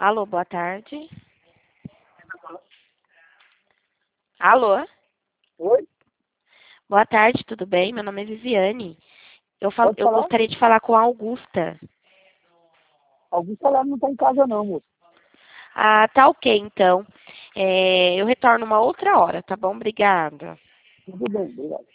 Alô, boa tarde. Alô, Oi? boa tarde, tudo bem? Meu nome é Viviane. Pode Eu falar? gostaria de falar com a Augusta. Algum salário não está em casa não, moço. Ah, tá ok, então. Eu retorno uma outra hora, tá bom? Obrigada. Tudo bem, obrigado.